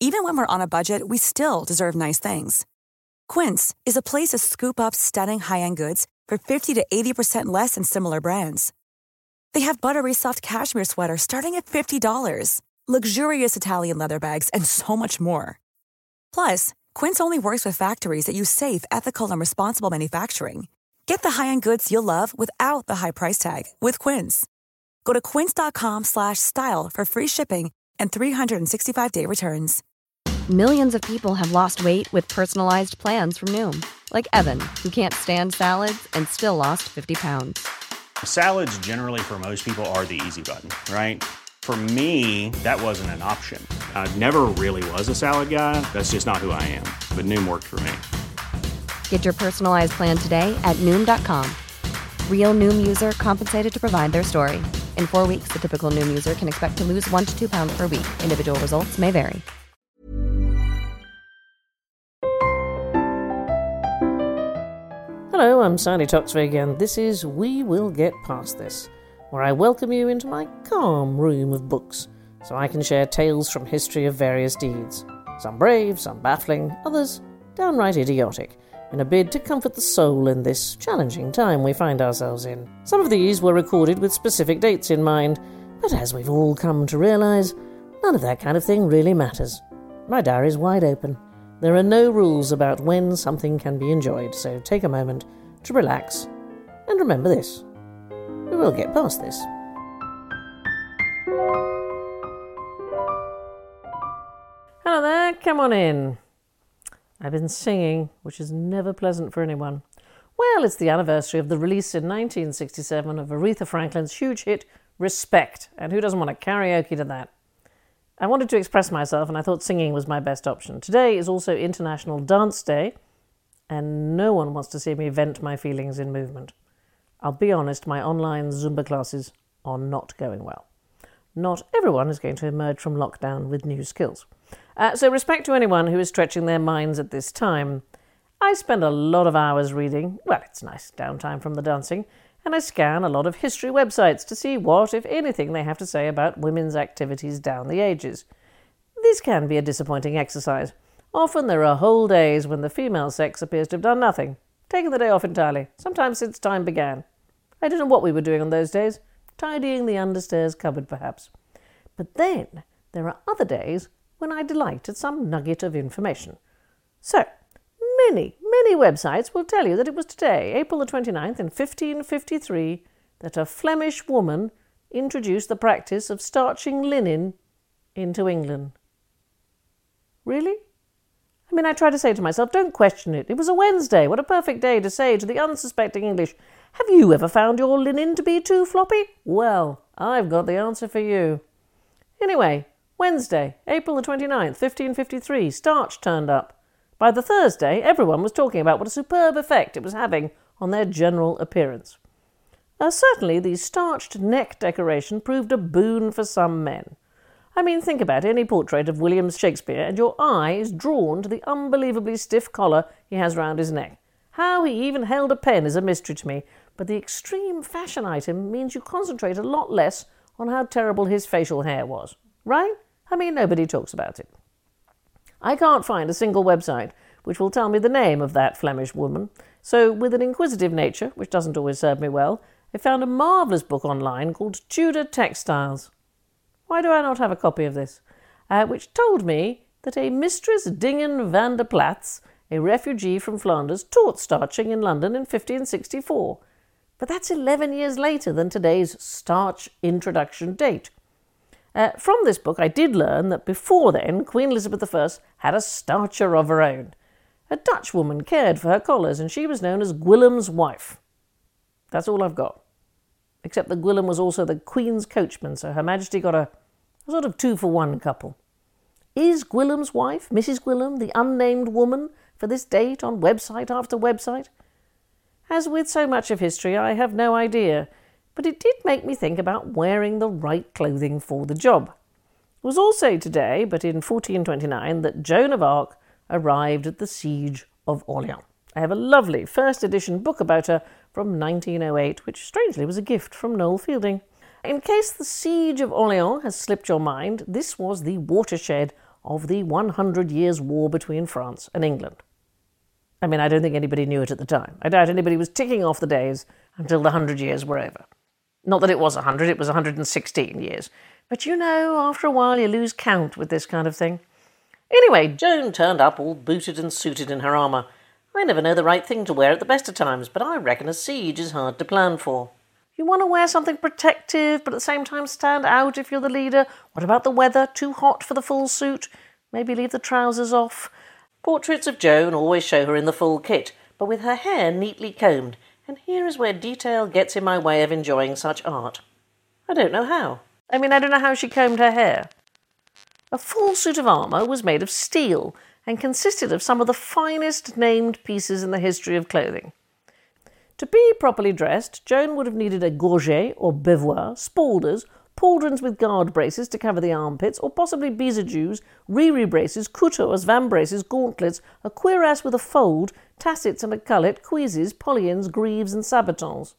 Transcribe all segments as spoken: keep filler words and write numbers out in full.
Even when we're on a budget, we still deserve nice things. Quince is a place to scoop up stunning high-end goods for fifty to eighty percent less than similar brands. They have buttery soft cashmere sweaters starting at fifty dollars, luxurious Italian leather bags, and so much more. Plus, Quince only works with factories that use safe, ethical, and responsible manufacturing. Get the high-end goods you'll love without the high price tag with Quince. Go to quince.com slash style for free shipping and three sixty-five day returns. Millions of people have lost weight with personalized plans from Noom. Like Evan, who can't stand salads and still lost fifty pounds. Salads generally for most people are the easy button, right? For me, that wasn't an option. I never really was a salad guy. That's just not who I am. But Noom worked for me. Get your personalized plan today at Noom dot com. Real Noom user compensated to provide their story. In four weeks, the typical Noom user can expect to lose one to two pounds per week. Individual results may vary. Hello, I'm Sally Toksvig, and this is We Will Get Past This, where I welcome you into my calm room of books, so I can share tales from history of various deeds, some brave, some baffling, others downright idiotic, in a bid to comfort the soul in this challenging time we find ourselves in. Some of these were recorded with specific dates in mind, but as we've all come to realise, none of that kind of thing really matters. My diary's wide open. There are no rules about when something can be enjoyed, so take a moment to relax and remember this. We will get past this. Hello there, come on in. I've been singing, which is never pleasant for anyone. Well, it's the anniversary of the release in nineteen sixty-seven of Aretha Franklin's huge hit, Respect, and who doesn't want a karaoke to that? I wanted to express myself, and I thought singing was my best option. Today is also International Dance Day, and no one wants to see me vent my feelings in movement. I'll be honest, my online Zumba classes are not going well. Not everyone is going to emerge from lockdown with new skills. Uh, so respect to anyone who is stretching their minds at this time. I spend a lot of hours reading, well, it's nice downtime from the dancing, and I scan a lot of history websites to see what, if anything, they have to say about women's activities down the ages. This can be a disappointing exercise. Often there are whole days when the female sex appears to have done nothing, taken the day off entirely, sometimes since time began. I don't know what we were doing on those days, tidying the understairs cupboard perhaps. But then there are other days when I delight at some nugget of information. So, many, many websites will tell you that it was today, April the twenty-ninth in fifteen fifty-three, that a Flemish woman introduced the practice of starching linen into England. Really? I mean, I try to say to myself, don't question it. It was a Wednesday. What a perfect day to say to the unsuspecting English, have you ever found your linen to be too floppy? Well, I've got the answer for you. Anyway, Wednesday, April the twenty-ninth, fifteen fifty-three, starch turned up. By the Thursday, everyone was talking about what a superb effect it was having on their general appearance. Uh, certainly, the starched neck decoration proved a boon for some men. I mean, think about any portrait of William Shakespeare and your eye is drawn to the unbelievably stiff collar he has round his neck. How he even held a pen is a mystery to me, but the extreme fashion item means you concentrate a lot less on how terrible his facial hair was. Right? I mean, nobody talks about it. I can't find a single website which will tell me the name of that Flemish woman, so with an inquisitive nature, which doesn't always serve me well, I found a marvellous book online called Tudor Textiles. Why do I not have a copy of this? Uh, which told me that a Mistress Dingen van der Platz, a refugee from Flanders, taught starching in London in fifteen sixty-four. But that's eleven years later than today's starch introduction date. Uh, from this book, I did learn that before then, Queen Elizabeth the First had a starcher of her own. A Dutch woman cared for her collars, and she was known as Gwillim's wife. That's all I've got. Except that Gwillim was also the Queen's coachman, so Her Majesty got a, a sort of two-for-one couple. Is Gwillim's wife, Missus Gwillim, the unnamed woman for this date on website after website? As with so much of history, I have no idea, but it did make me think about wearing the right clothing for the job. It was also today, but in fourteen twenty-nine, that Joan of Arc arrived at the Siege of Orleans. I have a lovely first edition book about her from nineteen oh eight, which strangely was a gift from Noel Fielding. In case the Siege of Orleans has slipped your mind, this was the watershed of the one hundred Years' War between France and England. I mean, I don't think anybody knew it at the time. I doubt anybody was ticking off the days until the hundred years were over. Not that it was a hundred, it was one hundred sixteen years. But you know, after a while you lose count with this kind of thing. Anyway, Joan turned up all booted and suited in her armour. I never know the right thing to wear at the best of times, but I reckon a siege is hard to plan for. You want to wear something protective, but at the same time stand out if you're the leader. What about the weather? Too hot for the full suit? Maybe leave the trousers off. Portraits of Joan always show her in the full kit, but with her hair neatly combed, and here is where detail gets in my way of enjoying such art. I don't know how. I mean, I don't know how she combed her hair. A full suit of armour was made of steel and consisted of some of the finest named pieces in the history of clothing. To be properly dressed, Joan would have needed a gorget or bevois, spaulders, pauldrons with guard braces to cover the armpits, or possibly bijoux, riri braces, couteaus, vambraces, gauntlets, a cuirass with a fold, tassets and a cullet, cuisses, polions, greaves and sabatons.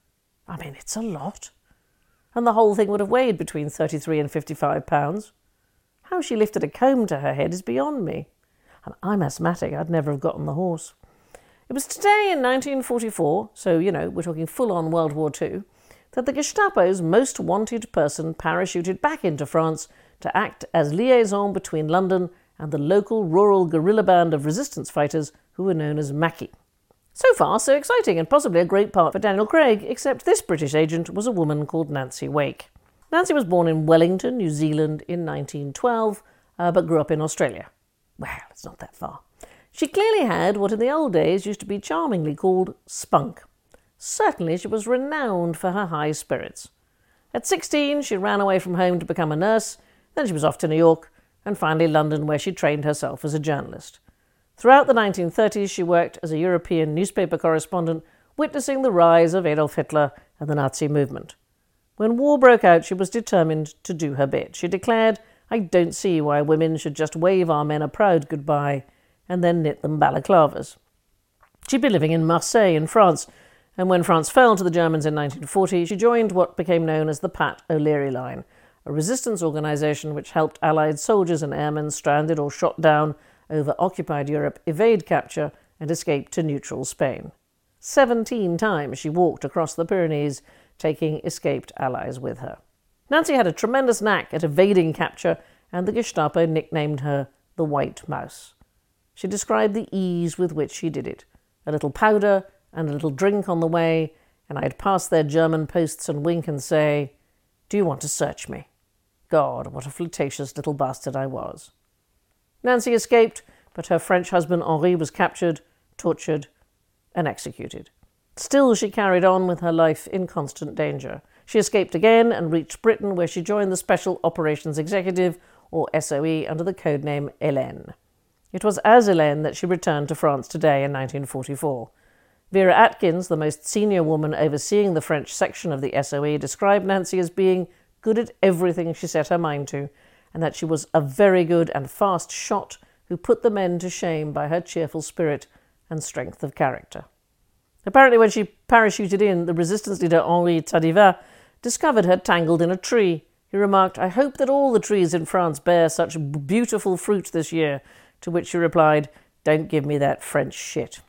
I mean, it's a lot. And the whole thing would have weighed between thirty-three and fifty-five pounds. How she lifted a comb to her head is beyond me. And I'm asthmatic, I'd never have gotten the horse. It was today in nineteen forty-four, so, you know, we're talking full-on World War Two, that the Gestapo's most wanted person parachuted back into France to act as liaison between London and the local rural guerrilla band of resistance fighters who were known as Maquis. So far, so exciting, and possibly a great part for Daniel Craig, except this British agent was a woman called Nancy Wake. Nancy was born in Wellington, New Zealand in nineteen twelve, uh, but grew up in Australia. Well, it's not that far. She clearly had what in the old days used to be charmingly called spunk. Certainly she was renowned for her high spirits. At sixteen, she ran away from home to become a nurse, then she was off to New York, and finally London, where she trained herself as a journalist. Throughout the nineteen thirties, she worked as a European newspaper correspondent, witnessing the rise of Adolf Hitler and the Nazi movement. When war broke out, she was determined to do her bit. She declared, "I don't see why women should just wave our men a proud goodbye and then knit them balaclavas." She'd been living in Marseille in France, and when France fell to the Germans in nineteen forty, she joined what became known as the Pat O'Leary Line, a resistance organisation which helped Allied soldiers and airmen stranded or shot down over occupied Europe evade capture and escape to neutral Spain. Seventeen times she walked across the Pyrenees, taking escaped allies with her. Nancy had a tremendous knack at evading capture, and the Gestapo nicknamed her the White Mouse. She described the ease with which she did it. A little powder and a little drink on the way, and I'd pass their German posts and wink and say, "Do you want to search me?" God, what a flirtatious little bastard I was. Nancy escaped, but her French husband Henri was captured, tortured, and executed. Still, she carried on with her life in constant danger. She escaped again and reached Britain, where she joined the Special Operations Executive, or S O E, under the codename Hélène. It was as Hélène that she returned to France today in nineteen forty-four. Vera Atkins, the most senior woman overseeing the French section of the S O E, described Nancy as being good at everything she set her mind to, and that she was a very good and fast shot who put the men to shame by her cheerful spirit and strength of character. Apparently when she parachuted in, the resistance leader Henri Tadivat discovered her tangled in a tree. He remarked, "I hope that all the trees in France bear such beautiful fruit this year," to which she replied, "Don't give me that French shit."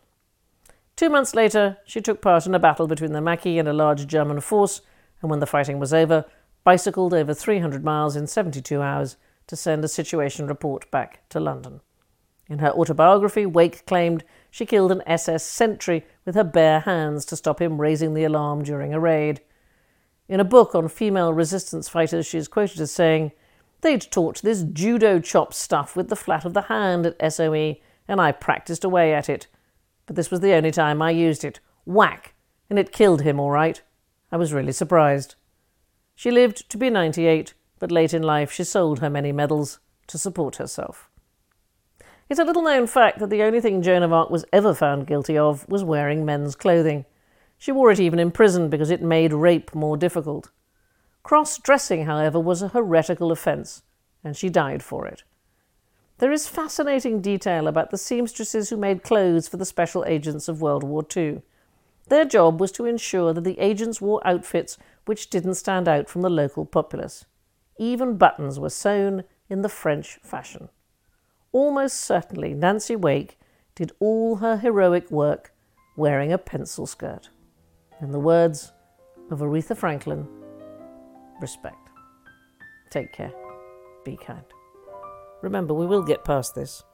Two months later, she took part in a battle between the Maquis and a large German force, and when the fighting was over, bicycled over three hundred miles in seventy-two hours to send a situation report back to London. In her autobiography, Wake claimed she killed an S S sentry with her bare hands to stop him raising the alarm during a raid. In a book on female resistance fighters, she is quoted as saying, "They'd taught this judo chop stuff with the flat of the hand at S O E, and I practiced away at it. But this was the only time I used it. Whack! And it killed him all right. I was really surprised." She lived to be ninety-eight, but late in life she sold her many medals to support herself. It's a little-known fact that the only thing Joan of Arc was ever found guilty of was wearing men's clothing. She wore it even in prison because it made rape more difficult. Cross-dressing, however, was a heretical offence, and she died for it. There is fascinating detail about the seamstresses who made clothes for the special agents of World War Two. Their job was to ensure that the agents wore outfits which didn't stand out from the local populace. Even buttons were sewn in the French fashion. almost certainly Nancy Wake did all her heroic work wearing a pencil skirt. In the words of Aretha Franklin, respect. Take care. Be kind. Remember, we will get past this.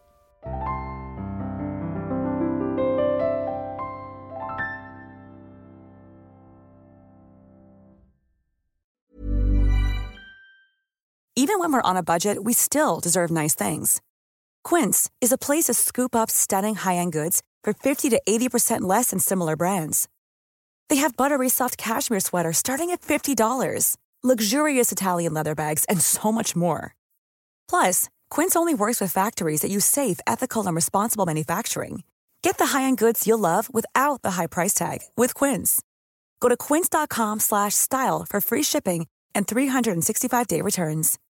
Even when we're on a budget, we still deserve nice things. Quince is a place to scoop up stunning high-end goods for fifty to eighty percent less than similar brands. They have buttery soft cashmere sweaters starting at fifty dollars, luxurious Italian leather bags, and so much more. Plus, Quince only works with factories that use safe, ethical, and responsible manufacturing. Get the high-end goods you'll love without the high price tag with Quince. Go to quince.com slash style for free shipping and three sixty-five day returns.